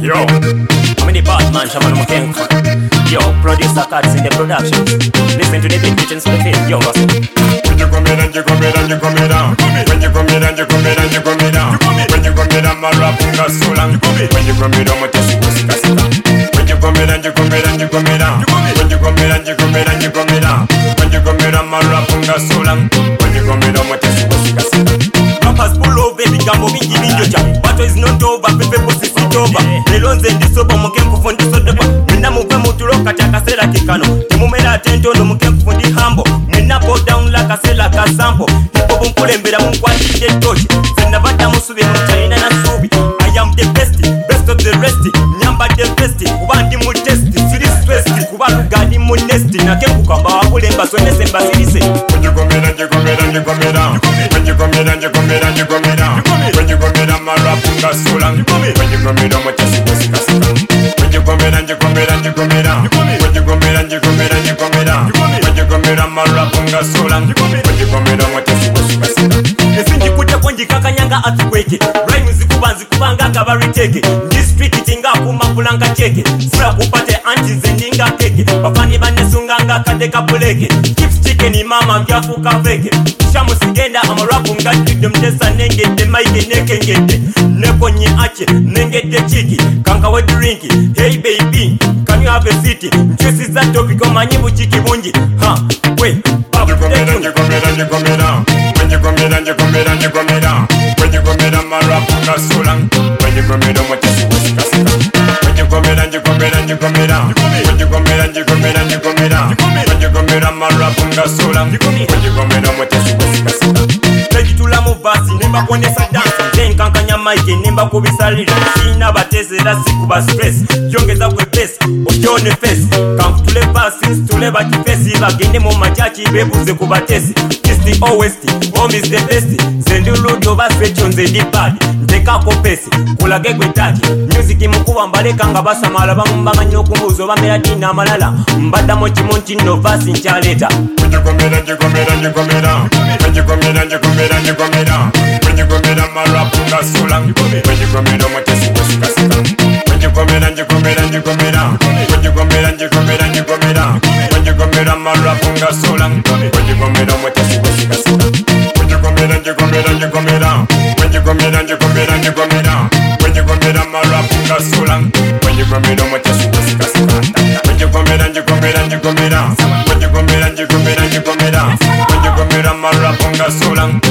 Yo, I'm in the bad man, Shaman Mukenko. Yo, producer cards in the production. Listen to the big bitches for the film. Yo, Russell. When you come in and you come in and you come in down. When you come in and you come in and you come in down. When you come in and my rap unga solang. When you come in, I'm a tessi wasika sika. When you come in and you come in and you come in down. When you come in and you come in and you come in down. When you come in and my rap unga solang. When you come in, I'm a tessi wasika sika. Rappers pull over, bigambo bingi binjoja. Battle is not over, pepe pussy sit over. Melonze ndisoba mukenku fundi sodoba. Mwina muve mutuloka chakasela kikano. Timumela atento no mukenku fundi hambo. Mwina go down like a sela kasampo. Nipo bunkulembera munkwati de tochi. Zena bata musubi mchaina na subi. I am the best of the rest. Nyamba the best, kubandi mu test. Siri stress, kubalugani mu nest. Nakenku kamba wabulemba sonese mbasirise. When you come in and you come in and you come in down. When you come in and you come in and you come in down. When you come in and my rap unga solang. When you come in, I'm a tessi wasika sika. When you come in and you come in and you come in down. When you come in and you come in and you come in down. When you come in and my rap unga solang. When you come in, I'm a tessi wasika sika. Esinji kuja kwenji kakanyanga atukweke. Rhyme zikubanga kabariteke. District tinga kumakulanga cheke. Fura kupate anti zeninga keke. Bafani banesunganga kadeka puleke. Chips chicken mama vyafuka veke. Shamu sigenda amarapu ngatide mtesa nengete maike nekengete. Nekonye ache nengete chiki. Kanka we drinki. Hey baby, can you have a city? Mchesi za topic omanyibu chiki bunji. Ha, wait. When you come in and you come in and you come in down. When you come in and you come in and you come in down. When you come in and my rap unga solang. When you come in, I'm a tessi wasika sika. When you come in and you come in and you come in down. When you come in and you come in and you come in down. When you come in and my rap unga solang. When you come in, I'm a tessi wasika sika. Legitula muvasi nemba kwenesa dance. Tenkankanya maike nemba kubisalira. Sina batezera sikuba stress. Yongeza kwe face, otyone face. Kankutule passes, tule baki face. Bagende mu machachi bebuze kubatesi. East or west, home is the best. Zenduludo baswecho nze di bad. Ntekako pesi, kulage gwe taji. Music mukuba mbaleka nga basamala bamubamanyi okumbuzo bamera tina amalala. Mbadda mu kimonti no vasi nkyaleta. When you come in and you come in and you come in down. When you come in and you come in and you come in down. When you come in and my rap unga solang. When you come in, I'm a tessi wasika sika. When you come in and you come in and you come in down. When you come in and you come in and you come in down. When you come in and my rap unga solang. When you come in, I'm a tessi wasika sika. When you come in and you come in and you come in down. When you come in and you come in and you come in down. When you come in and my rap unga solang. When you come in, I'm a tessi wasika sika. When you come in and you come in and you come in down. When you come in and you come in and you come in down. When you come in and my rap unga solang.